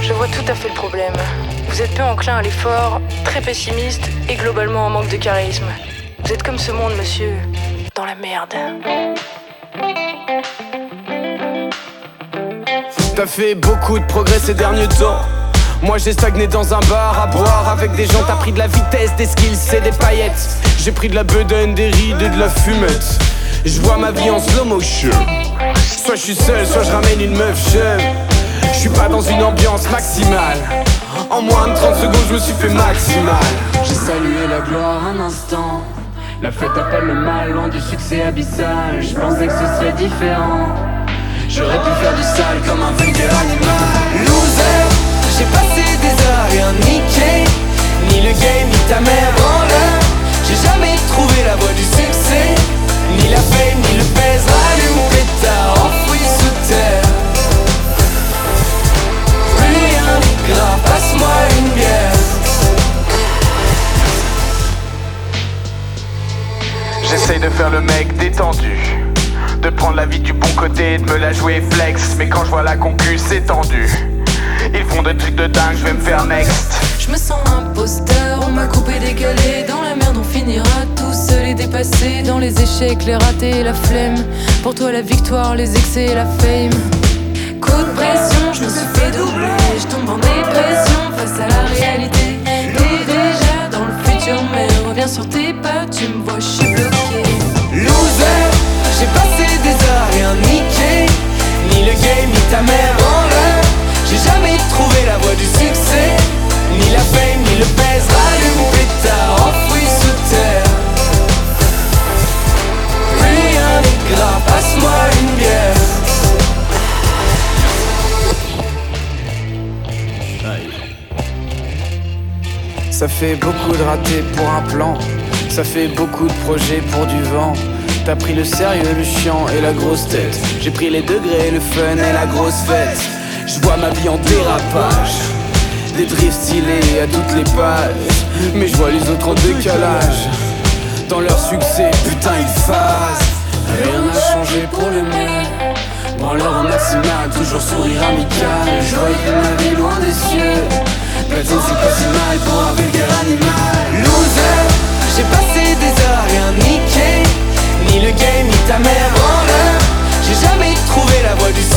Je vois tout à fait le problème. Vous êtes peu enclin à l'effort, très pessimiste et globalement en manque de charisme. Vous êtes comme ce monde, monsieur, dans la merde. T'as fait beaucoup de progrès ces derniers temps. Moi j'ai stagné dans un bar à boire avec des gens. T'as pris de la vitesse, des skills et des paillettes. J'ai pris de la bedaine, des rides et de la fumette. Je vois ma vie en slow motion. Soit je suis seul, soit je ramène une meuf jeune. Je suis pas dans une ambiance maximale. En moins de 30 secondes je me suis fait maximal. J'ai salué la gloire un instant. La fête appelle le mal, loin du succès abyssal. Je pensais que ce serait différent. J'aurais pu faire du sale comme un vulgaire animal. Loser, j'ai passé des heures à rien niquer. Ni le game, ni ta mère en l'air. J'ai jamais trouvé la voie du succès. Ni la fame, ni le pèse. Rallume mon pétard, enfoui sous terre. Rien n'est grave, passe-moi une bière. J'essaye de faire le mec détendu, de prendre la vie du bon côté, de me la jouer flex. Mais quand je vois la concu, c'est tendu. Ils font des trucs de dingue, je vais me faire next. Je me sens imposteur, on m'a coupé, décalé. Dans la merde on finira tout seul et dépassé. Dans les échecs, les ratés, la flemme. Pour toi la victoire, les excès et la fame. Coup de pression, je me suis fait doubler. Je tombe en dépression face à la réalité. T'es déjà dans le futur mais reviens sur tes pas. Tu me vois, je suis bloqué. Loser, j'ai passé des heures à rien niquer. Ni le game, ni ta mère en l'air. J'ai jamais trouvé la voie du succès. Ni la fame, ni le pèse. Rallume mon pétard, enfoui sous terre. Rien n'est grave, passe-moi une bière. Ça fait beaucoup de ratés pour un plan. Ça fait beaucoup de projets pour du vent. T'as pris le sérieux, le chiant et la grosse tête. J'ai pris les degrés, le fun et la grosse fête. Je vois ma vie en dérapage. Des drifts stylés à toutes les pages. Mais je vois les autres en décalage. Dans leur succès, putain ils phasent. Rien n'a changé pour le mieux. Branleur en maximal, toujours sourire amical. Je voyais ma vie loin des cieux. Platine c'est pas si mal pour un vulgaire animal. Loser, j'ai passé des heures à rien niquer. Ni le game, ni ta mère en l'air. J'ai jamais trouvé la voie du